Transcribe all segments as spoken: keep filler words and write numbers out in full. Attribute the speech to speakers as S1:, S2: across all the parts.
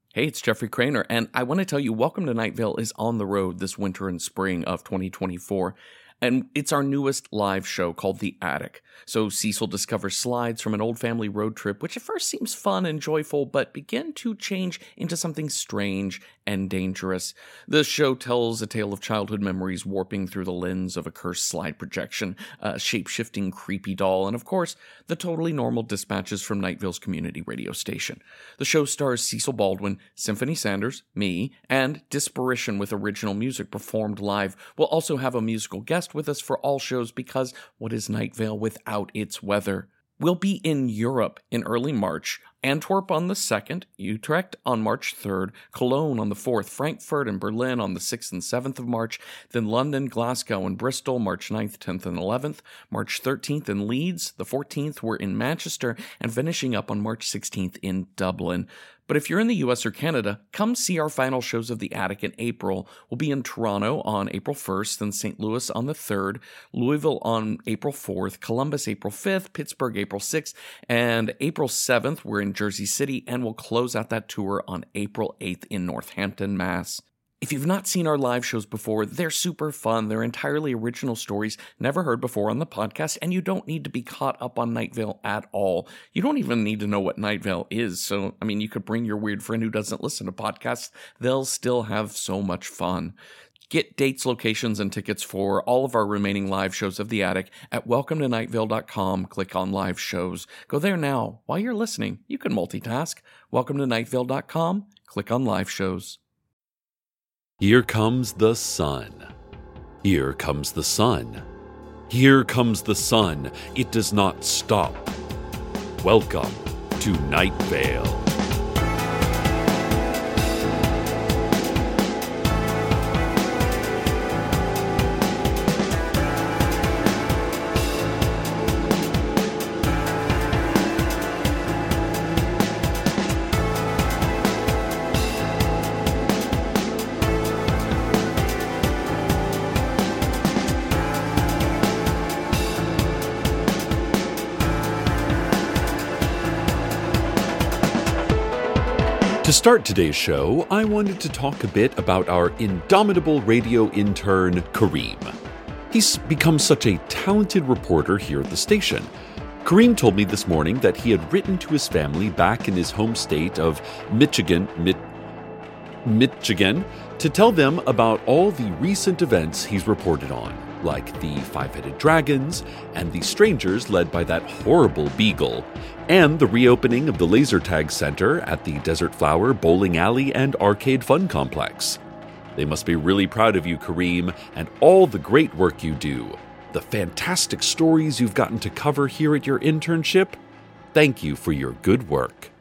S1: Hey, it's Jeffrey Craner, and I want to tell you, Welcome to Night Vale is on the road this winter and spring of twenty twenty-four, and it's our newest live show called The Attic. So Cecil discovers slides from an old family road trip, which at first seems fun and joyful, but begin to change into something strange and dangerous. The show tells a tale of childhood memories warping through the lens of a cursed slide projection, a shape-shifting creepy doll, and of course, the totally normal dispatches from Night Vale's community radio station. The show stars Cecil Baldwin, Symphony Sanders, me, and Disparition with original music performed live. We'll also have a musical guest with us for all shows because what is Night Vale without its weather? We'll be in Europe in early March, Antwerp on the second, Utrecht on March third, Cologne on the fourth, Frankfurt and Berlin on the sixth and seventh of March, then London, Glasgow, and Bristol March ninth, tenth, and eleventh, March thirteenth in Leeds, the fourteenth we're in Manchester, and finishing up on March sixteenth in Dublin. But if you're in the U S or Canada, come see our final shows of The Attic in April. We'll be in Toronto on April first, then Saint Louis on the third, Louisville on April fourth, Columbus April fifth, Pittsburgh April sixth, and April seventh we're in Jersey City, and we'll close out that tour on April eighth in Northampton, Mass. If you've not seen our live shows before, they're super fun. They're entirely original stories never heard before on the podcast, and you don't need to be caught up on Night Vale at all. You don't even need to know what Night Vale is. So, I mean, you could bring your weird friend who doesn't listen to podcasts. They'll still have so much fun. Get dates, locations, and tickets for all of our remaining live shows of The Attic at welcome to night vale dot com. Click on live shows. Go there now. While you're listening, you can multitask. welcome to night vale dot com. Click on live shows.
S2: Here comes the sun. Here comes the sun. Here comes the sun. It does not stop. Welcome to Night Vale. To start today's show, I wanted to talk a bit about our indomitable radio intern, Kareem. He's become such a talented reporter here at the station. Kareem told me this morning that he had written to his family back in his home state of Michigan, Mi- Michigan, to tell them about all the recent events he's reported on, like the five-headed dragons and the strangers led by that horrible beagle, and the reopening of the Laser Tag Center at the Desert Flower Bowling Alley and Arcade Fun Complex. They must be really proud of you, Kareem, and all the great work you do. The fantastic stories you've gotten to cover here at your internship. Thank you for your good work.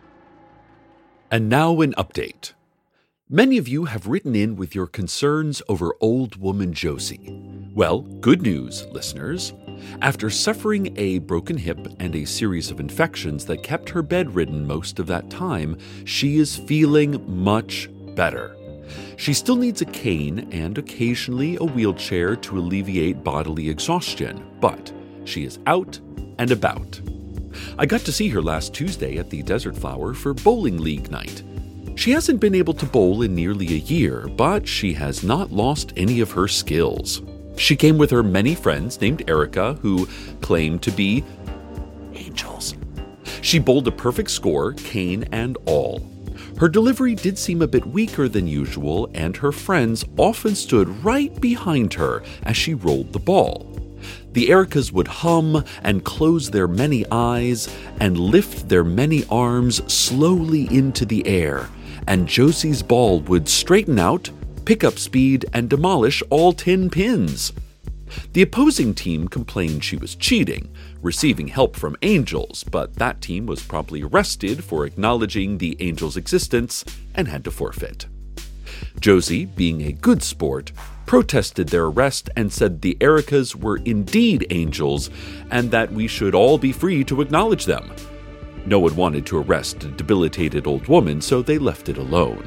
S2: And now an update. Many of you have written in with your concerns over old woman Josie. Well, good news, listeners. After suffering a broken hip and a series of infections that kept her bedridden most of that time, she is feeling much better. She still needs a cane and occasionally a wheelchair to alleviate bodily exhaustion, but she is out and about. I got to see her last Tuesday at the Desert Flower for bowling league night. She hasn't been able to bowl in nearly a year, but she has not lost any of her skills. She came with her many friends named Erica, who claimed to be angels. She bowled a perfect score, cane and all. Her delivery did seem a bit weaker than usual, and her friends often stood right behind her as she rolled the ball. The Ericas would hum and close their many eyes and lift their many arms slowly into the air, and Josie's ball would straighten out, pick up speed, and demolish all ten pins. The opposing team complained she was cheating, receiving help from angels, but that team was promptly arrested for acknowledging the angels' existence and had to forfeit. Josie, being a good sport, protested their arrest and said the Ericas were indeed angels and that we should all be free to acknowledge them. No one wanted to arrest a debilitated old woman, so they left it alone.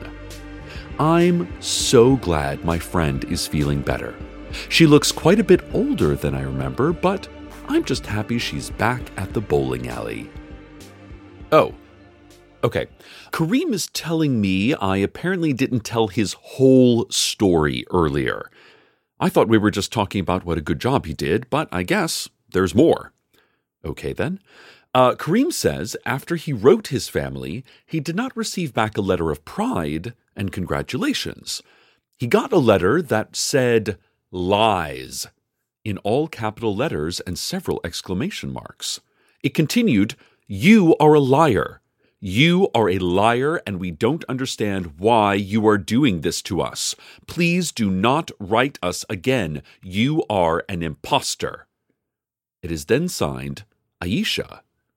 S2: I'm so glad my friend is feeling better. She looks quite a bit older than I remember, but I'm just happy she's back at the bowling alley. Oh, Okay, Kareem is telling me I apparently didn't tell his whole story earlier. I thought we were just talking about what a good job he did, but I guess there's more. Okay then. Uh, Kareem says after he wrote his family, he did not receive back a letter of pride and congratulations. He got a letter that said lies in all capital letters and several exclamation marks. It continued, "You are a liar. You are a liar, and we don't understand why you are doing this to us. Please do not write us again. You are an imposter." It is then signed, Aisha.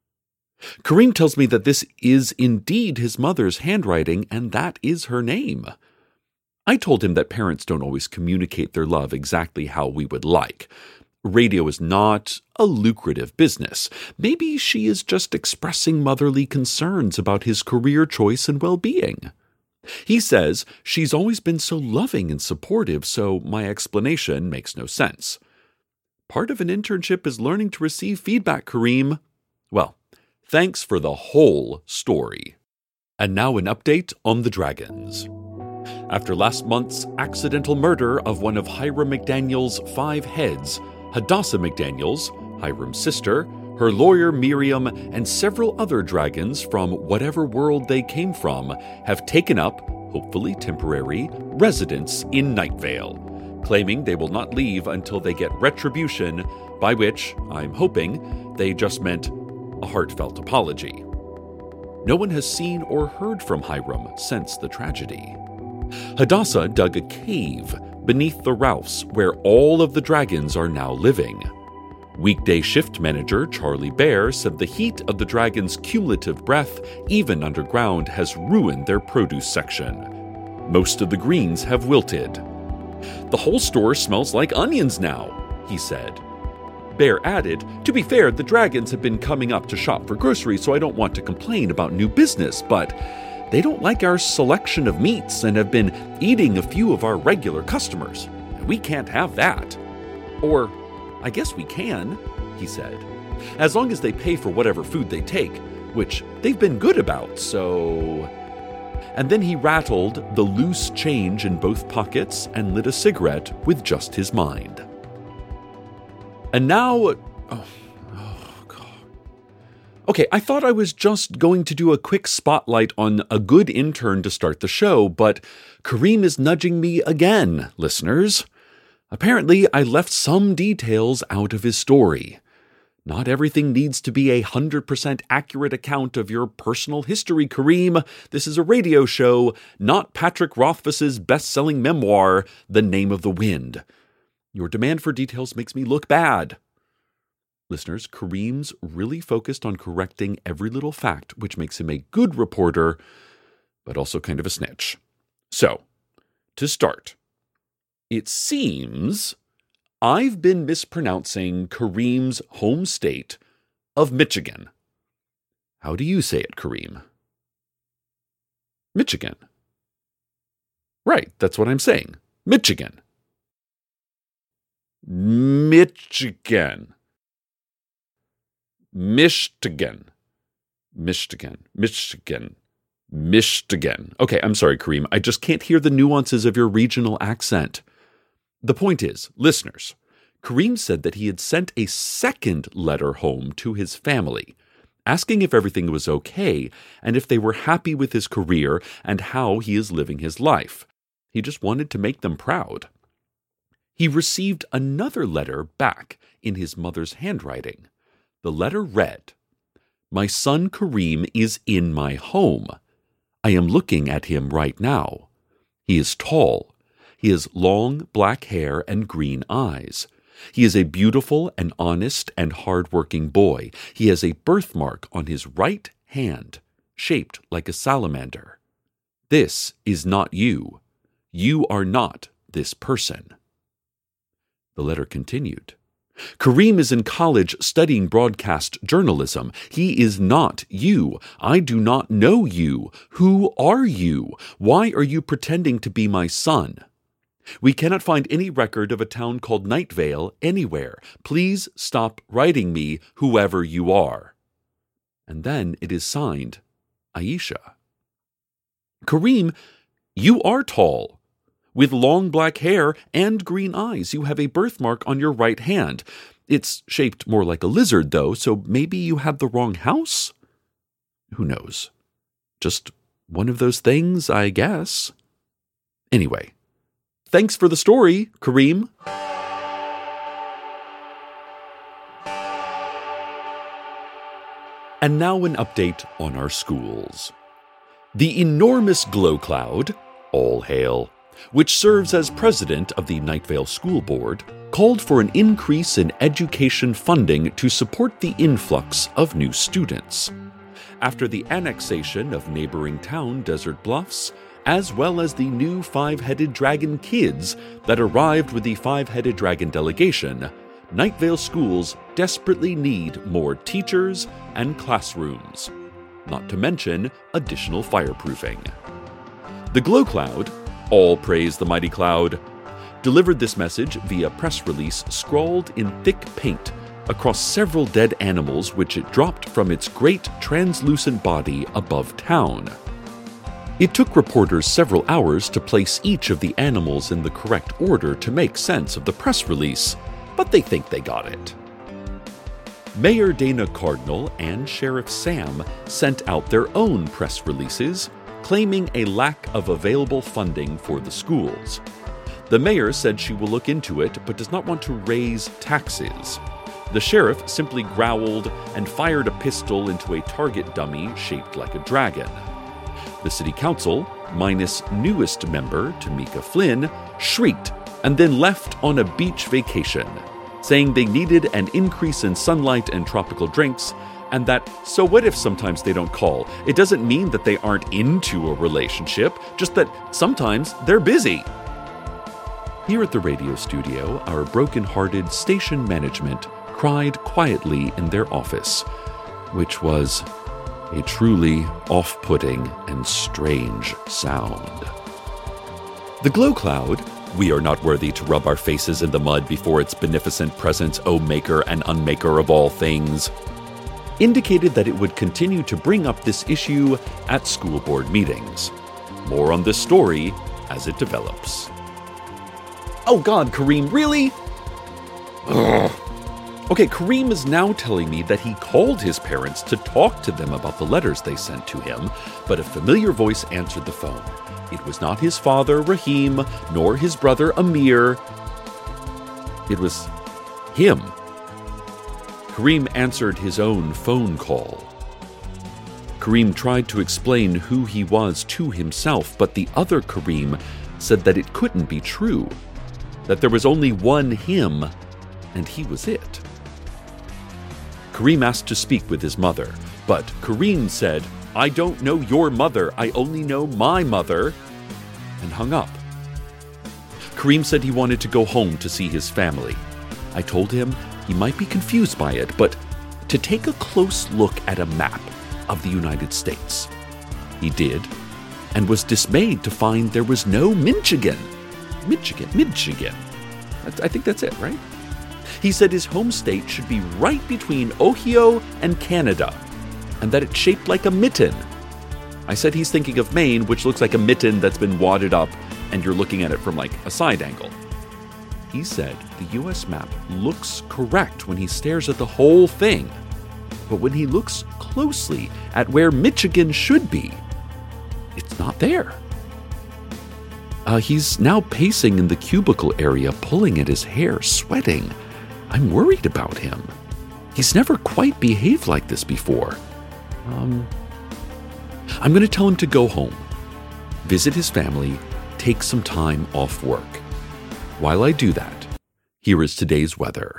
S2: Kareem tells me that this is indeed his mother's handwriting, and that is her name. I told him that parents don't always communicate their love exactly how we would like. Radio is not a lucrative business. Maybe she is just expressing motherly concerns about his career choice and well-being. He says she's always been so loving and supportive, so my explanation makes no sense. Part of an internship is learning to receive feedback, Kareem. Well, thanks for the whole story. And now an update on the dragons. After last month's accidental murder of one of Hiram McDaniel's five heads, Hadassah McDaniels, Hiram's sister, her lawyer Miriam, and several other dragons from whatever world they came from have taken up, hopefully temporary, residence in Night Vale, claiming they will not leave until they get retribution, by which, I'm hoping, they just meant a heartfelt apology. No one has seen or heard from Hiram since the tragedy. Hadassah dug a cave beneath the Ralphs where all of the dragons are now living. Weekday shift manager Charlie Bear said the heat of the dragons' cumulative breath, even underground, has ruined their produce section. Most of the greens have wilted. "The whole store smells like onions now," he said. Bear added, "To be fair, the dragons have been coming up to shop for groceries, so I don't want to complain about new business, but they don't like our selection of meats and have been eating a few of our regular customers. And we can't have that. Or, I guess we can," he said, "as long as they pay for whatever food they take, which they've been good about, so..." And then he rattled the loose change in both pockets and lit a cigarette with just his mind. And now... Oh, oh God. Okay, I thought I was just going to do a quick spotlight on a good intern to start the show, but Kareem is nudging me again, listeners. Apparently, I left some details out of his story. Not everything needs to be a one hundred percent accurate account of your personal history, Kareem. This is a radio show, not Patrick Rothfuss's best-selling memoir, The Name of the Wind. Your demand for details makes me look bad. Listeners, Kareem's really focused on correcting every little fact, which makes him a good reporter, but also kind of a snitch. So, to start, it seems I've been mispronouncing Kareem's home state of Michigan. How do you say it, Kareem? Michigan. Right, that's what I'm saying. Michigan. Michigan. Michigan. Michigan. Michigan. Michigan. Okay, I'm sorry, Kareem. I just can't hear the nuances of your regional accent. The point is, listeners, Kareem said that he had sent a second letter home to his family, asking if everything was okay and if they were happy with his career and how he is living his life. He just wanted to make them proud. He received another letter back in his mother's handwriting. The letter read, "My son Kareem is in my home. I am looking at him right now. He is tall. He has long black hair and green eyes. He is a beautiful and honest and hard-working boy. He has a birthmark on his right hand, shaped like a salamander. This is not you. You are not this person." The letter continued. "Kareem is in college studying broadcast journalism. He is not you. I do not know you. Who are you? Why are you pretending to be my son? We cannot find any record of a town called Night Vale anywhere. Please stop writing me, whoever you are." And then it is signed, Aisha. Kareem, you are tall. With long black hair and green eyes, you have a birthmark on your right hand. It's shaped more like a lizard, though, so maybe you have the wrong house? Who knows? Just one of those things, I guess. Anyway, thanks for the story, Kareem. And now an update on our schools. The enormous Glow Cloud, all hail, which serves as president of the Night Vale School Board, called for an increase in education funding to support the influx of new students. After the annexation of neighboring town Desert Bluffs, as well as the new Five-Headed Dragon kids that arrived with the Five-Headed Dragon delegation, Night Vale schools desperately need more teachers and classrooms, not to mention additional fireproofing. The Glow Cloud, all praise the mighty cloud, delivered this message via press release scrawled in thick paint across several dead animals which it dropped from its great translucent body above town. It took reporters several hours to place each of the animals in the correct order to make sense of the press release, but they think they got it. Mayor Dana Cardinal and Sheriff Sam sent out their own press releases, claiming a lack of available funding for the schools. The mayor said she will look into it, but does not want to raise taxes. The sheriff simply growled and fired a pistol into a target dummy shaped like a dragon. The city council, minus newest member Tamika Flynn, shrieked and then left on a beach vacation, saying they needed an increase in sunlight and tropical drinks, and that, so what if sometimes they don't call? It doesn't mean that they aren't into a relationship, just that sometimes they're busy. Here at the radio studio, our broken-hearted station management cried quietly in their office, which was a truly off-putting and strange sound. The Glow Cloud, we are not worthy to rub our faces in the mud before its beneficent presence, O maker and unmaker of all things, indicated that it would continue to bring up this issue at school board meetings. More on this story as it develops. Oh God, Kareem, really? Ugh. Okay, Kareem is now telling me that he called his parents to talk to them about the letters they sent to him, but a familiar voice answered the phone. It was not his father, Raheem, nor his brother, Amir. It was him. Kareem answered his own phone call. Kareem tried to explain who he was to himself, but the other Kareem said that it couldn't be true, that there was only one him, and he was it. Kareem asked to speak with his mother, but Kareem said, "I don't know your mother, I only know my mother," and hung up. Kareem said he wanted to go home to see his family. I told him he might be confused by it, but to take a close look at a map of the United States. He did, and was dismayed to find there was no Michigan. Michigan, Michigan. I think that's it, right? He said his home state should be right between Ohio and Canada, and that it's shaped like a mitten. I said he's thinking of Maine, which looks like a mitten that's been wadded up, and you're looking at it from like a side angle. He said the U S map looks correct when he stares at the whole thing, but when he looks closely at where Michigan should be, it's not there. Uh, he's now pacing in the cubicle area, pulling at his hair, sweating. I'm worried about him. He's never quite behaved like this before. Um, I'm going to tell him to go home, visit his family, take some time off work. While I do that, here is today's weather.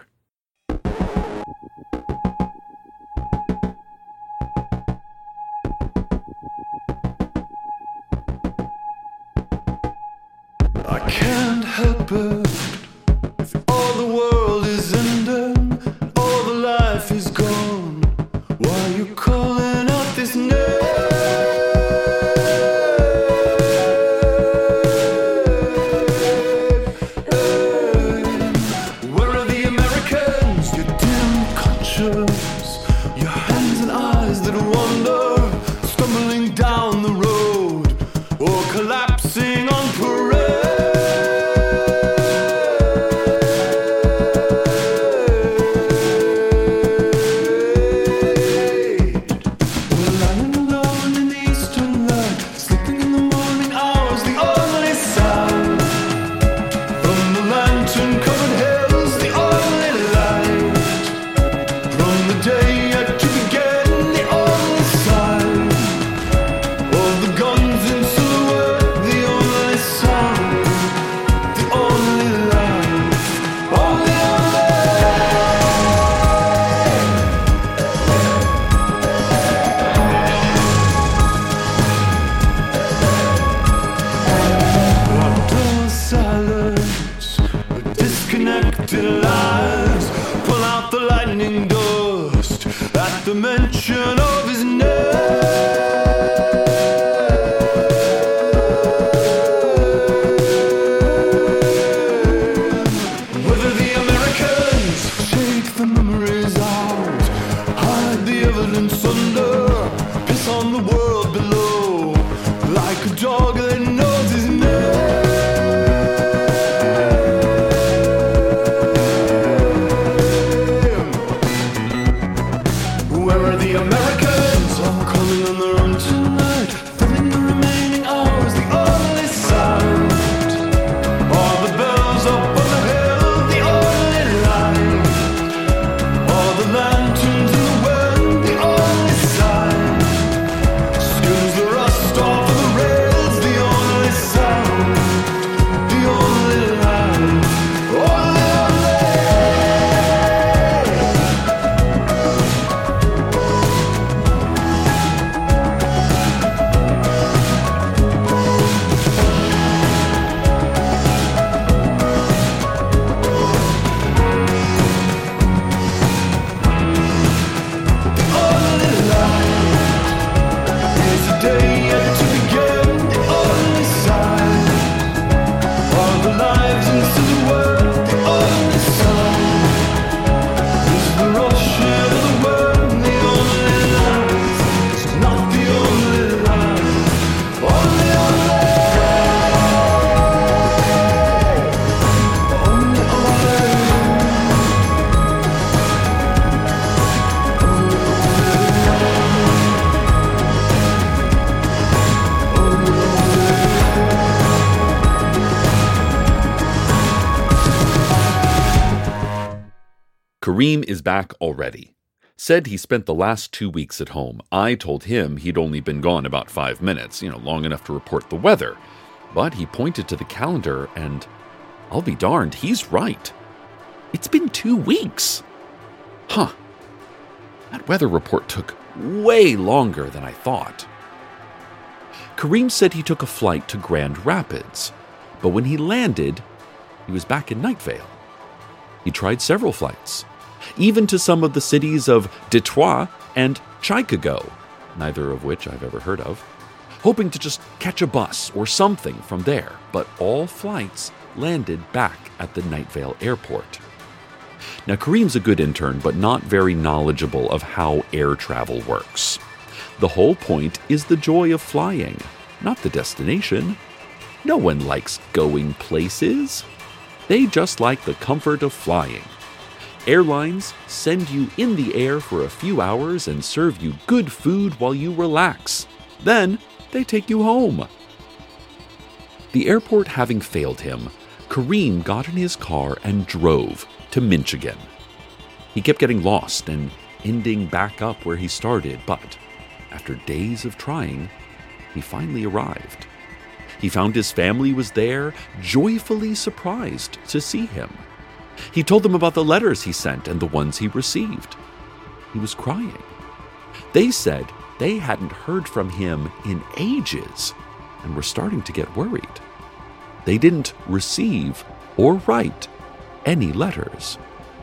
S3: I can't help it if all the world is ending, all the life is gone. Why are you calling out this name? Where are the Americans? Your dim conscience, your hands and eyes that wander, stumbling collapsing on parade. We're lying alone in the eastern light, sleeping in the morning hours, the only sound from the lantern-covered hills, the only light from the day yet to begin, the only sign of the guns in silhouette, the only sound, the only light, only, only silence, disconnected lives pull out the lightning dust at the mention of his name. Whether the Americans take the memories out, hide the evidence under, piss on the world below, like a dog that knows his name. Where are the Americans? All calling on their own tonight, filling the remaining hours, the only sound. All the bells up on the hill, the only light. All the lanterns in the wind, the only sign. Skims the rust off of the rails, the only sound, the only light. Only, Here's a day yet to begin, the only sign of the lives in silhouette, the only sound is the rushing of the wind, the only light, it's not the only light, only, only, only,
S2: Kareem is back already. Said he spent the last two weeks at home. I told him he'd only been gone about five minutes, you know, long enough to report the weather. But he pointed to the calendar and, I'll be darned, he's right. It's been two weeks. Huh. That weather report took way longer than I thought. Kareem said he took a flight to Grand Rapids, but when he landed, he was back in Night Vale. He tried several flights, even to some of the cities of Detroit and Chicago, neither of which I've ever heard of, hoping to just catch a bus or something from there, but all flights landed back at the Night Vale airport. Now, Kareem's a good intern, but not very knowledgeable of how air travel works. The whole point is the joy of flying, not the destination. No one likes going places. They just like the comfort of flying. Airlines send you in the air for a few hours and serve you good food while you relax. Then they take you home. The airport having failed him, Kareem got in his car and drove to Michigan. He kept getting lost and ending back up where he started, but after days of trying, he finally arrived. He found his family was there, joyfully surprised to see him. He told them about the letters he sent and the ones he received. He was crying. They said they hadn't heard from him in ages and were starting to get worried. They didn't receive or write any letters.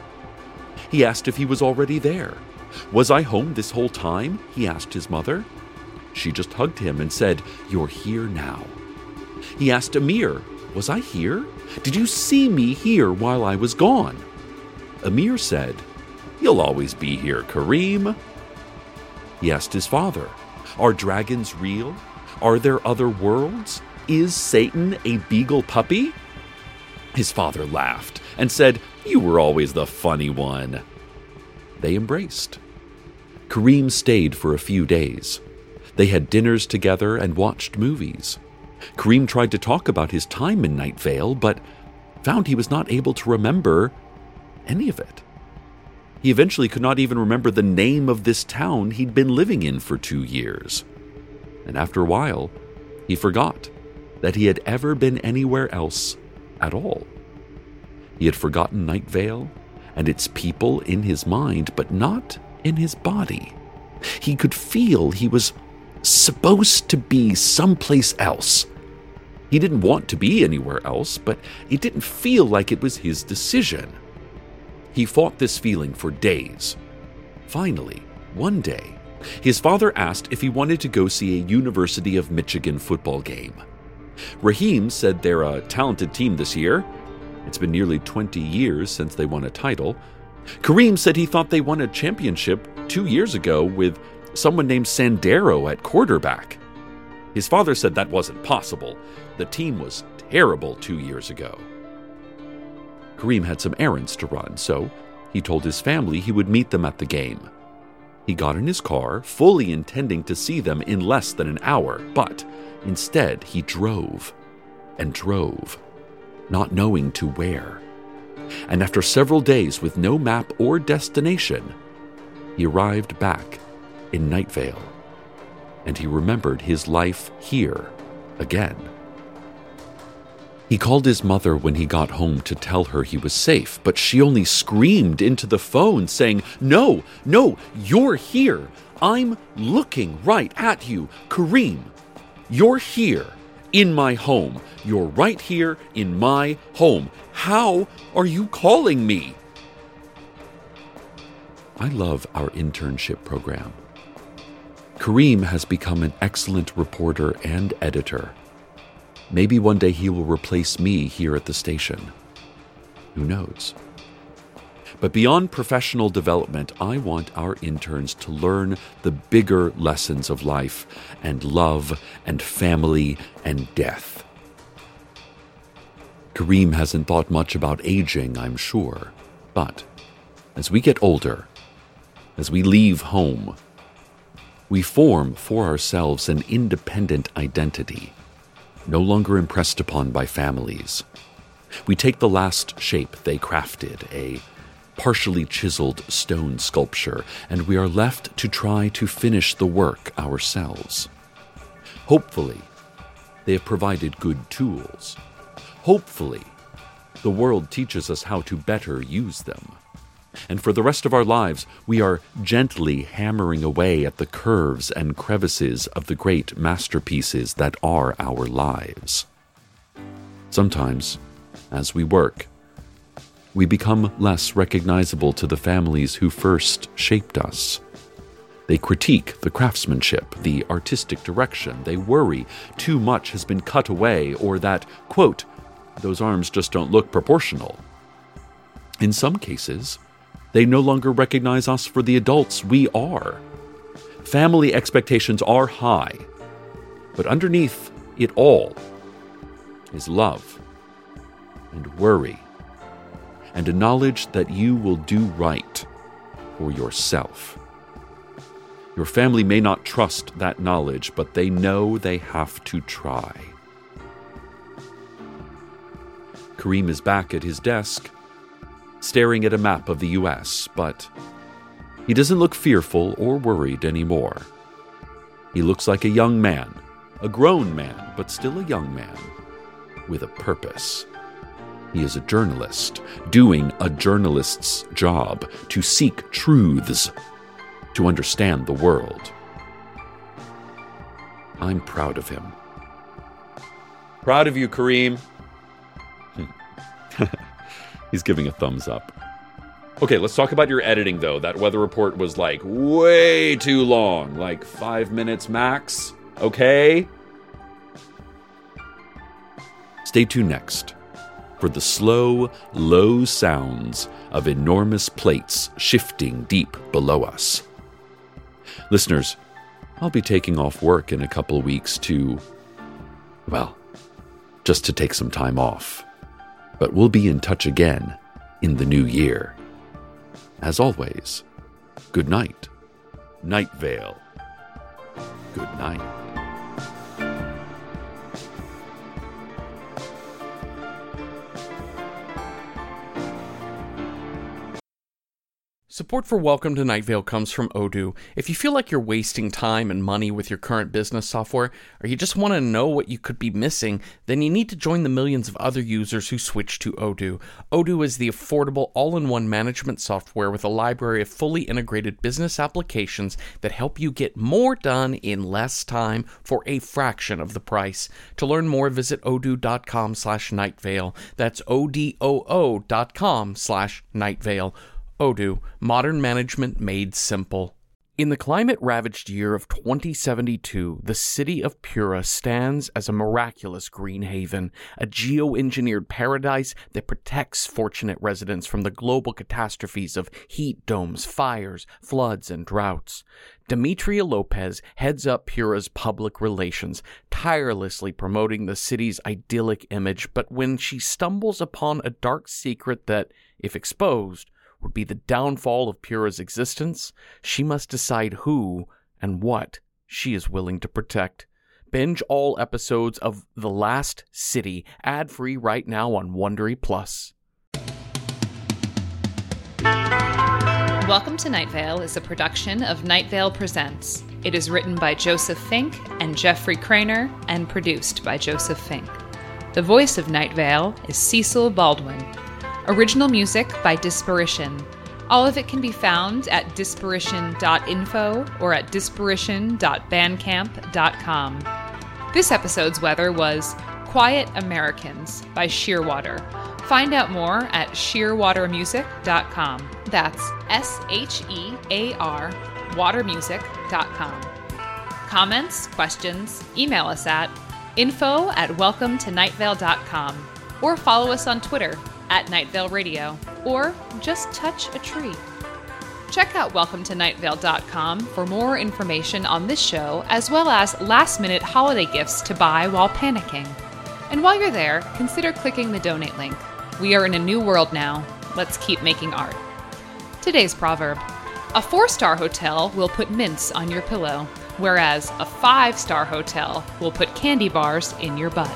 S2: He asked if he was already there. Was I home this whole time? He asked his mother. She just hugged him and said, "You're here now." He asked Amir, "Was I here? Did you see me here while I was gone?" Amir said, "You'll always be here, Kareem." He asked his father, "Are dragons real? Are there other worlds? Is Satan a beagle puppy? His father laughed and said, "You were always the funny one." They embraced. Kareem stayed for a few days. They had dinners together and watched movies. Kareem tried to talk about his time in Night Vale, but found he was not able to remember any of it. He eventually could not even remember the name of this town he'd been living in for two years. And after a while, he forgot that he had ever been anywhere else at all. He had forgotten Night Vale and its people in his mind, but not in his body. He could feel he was supposed to be someplace else. He didn't want to be anywhere else, but it didn't feel like it was his decision. He fought this feeling for days. Finally, one day, his father asked if he wanted to go see a University of Michigan football game. Raheem said they're a talented team this year. It's been nearly twenty years since they won a title. Kareem said he thought they won a championship two years ago with someone named Sandero at quarterback. His father said that wasn't possible. The team was terrible two years ago. Kareem had some errands to run, so he told his family he would meet them at the game. He got in his car, fully intending to see them in less than an hour, but instead he drove and drove, not knowing to where. And after several days with no map or destination, he arrived back in Night Vale, and he remembered his life here again. He called his mother when he got home to tell her he was safe, but she only screamed into the phone saying, "No, no, you're here. I'm looking right at you. Kareem, you're here in my home. You're right here in my home. How are you calling me?" I love our internship program. Kareem has become an excellent reporter and editor. Maybe one day he will replace me here at the station. Who knows? But beyond professional development, I want our interns to learn the bigger lessons of life and love and family and death. Kareem hasn't thought much about aging, I'm sure. But as we get older, as we leave home, we form for ourselves an independent identity, no longer impressed upon by families. We take the last shape they crafted, a partially chiseled stone sculpture, and we are left to try to finish the work ourselves. Hopefully, they have provided good tools. Hopefully, the world teaches us how to better use them. And for the rest of our lives, we are gently hammering away at the curves and crevices of the great masterpieces that are our lives. Sometimes, as we work, we become less recognizable to the families who first shaped us. They critique the craftsmanship, the artistic direction. They worry too much has been cut away, or that, quote, those arms just don't look proportional. In some cases, they no longer recognize us for the adults we are. Family expectations are high, but underneath it all is love and worry and a knowledge that you will do right for yourself. Your family may not trust that knowledge, but they know they have to try. Kareem is back at his desk, staring at a map of the U S, but he doesn't look fearful or worried anymore. He looks like a young man, a grown man, but still a young man, with a purpose. He is a journalist, doing a journalist's job, to seek truths, to understand the world. I'm proud of him. Proud of you, Kareem. He's giving a thumbs up. Okay, let's talk about your editing, though. That weather report was, like, way too long. Like, five minutes max. Okay? Stay tuned next for the slow, low sounds of enormous plates shifting deep below us. Listeners, I'll be taking off work in a couple weeks to, well, just to take some time off. But we'll be in touch again in the new year. As always, good night. Night Vale. Good night.
S1: Support for Welcome to Night Vale comes from Odoo. If you feel like you're wasting time and money with your current business software, or you just want to know what you could be missing, then you need to join the millions of other users who switch to Odoo. Odoo is the affordable all-in-one management software with a library of fully integrated business applications that help you get more done in less time for a fraction of the price. To learn more, visit odoo.com slash nightvale. That's O-D-O-O dot com slash nightvale. Odoo, modern management made simple. In the climate-ravaged year of twenty seventy-two, the city of Pura stands as a miraculous green haven, a geoengineered paradise that protects fortunate residents from the global catastrophes of heat domes, fires, floods, and droughts. Demetria Lopez heads up Pura's public relations, tirelessly promoting the city's idyllic image, but when she stumbles upon a dark secret that, if exposed, would be the downfall of Pura's existence, she must decide who and what she is willing to protect. Binge all episodes of The Last City, ad-free right now on Wondery Plus.
S4: Welcome to Night Vale is a production of Night Vale Presents. It is written by Joseph Fink and Jeffrey Craner and produced by Joseph Fink. The voice of Night Vale is Cecil Baldwin. Original music by Disparition. All of it can be found at disparition dot info or at disparition dot bandcamp dot com. This episode's weather was Quiet Americans by Shearwater. Find out more at shearwater music dot com. That's S H E A R water music dot com. Comments, questions, email us at info at welcome to nightvale dot com or follow us on Twitter at Night Vale Radio, or just touch a tree. Check out welcome to night vale dot com for more information on this show, as well as last-minute holiday gifts to buy while panicking. And while you're there, consider clicking the donate link. We are in a new world now. Let's keep making art. Today's proverb: a four-star hotel will put mints on your pillow, whereas a five-star hotel will put candy bars in your butt.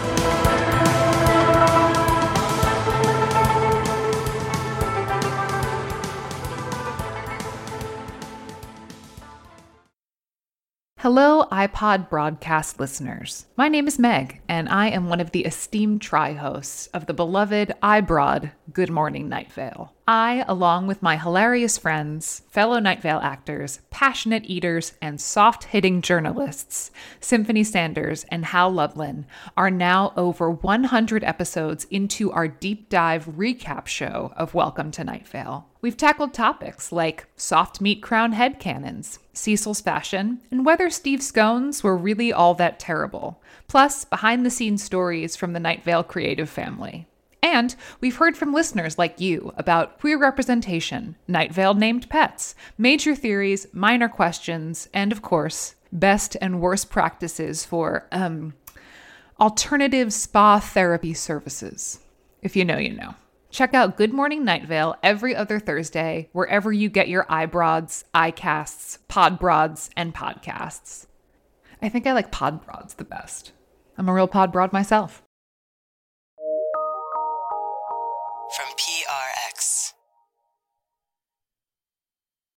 S4: Hello, iPod broadcast listeners. My name is Meg, and I am one of the esteemed tri-hosts of the beloved iBroad Good Morning Night Vale. I, along with my hilarious friends, fellow Night Vale actors, passionate eaters, and soft-hitting journalists, Symphony Sanders and Hal Lublin, are now over one hundred episodes into our deep dive recap show of Welcome to Night Vale. We've tackled topics like soft meat crown headcanons, Cecil's fashion, and whether Steve scones were really all that terrible, plus behind-the-scenes stories from the Night Vale creative family. And we've heard from listeners like you about queer representation, Night Vale named pets, major theories, minor questions, and of course, best and worst practices for, um, alternative spa therapy services. If you know, you know. Check out Good Morning Night Vale every other Thursday, wherever you get your iBroads, iCasts, Podbroads, and podcasts. I think I like Podbroads the best. I'm a real Podbroad myself.
S5: From P R X.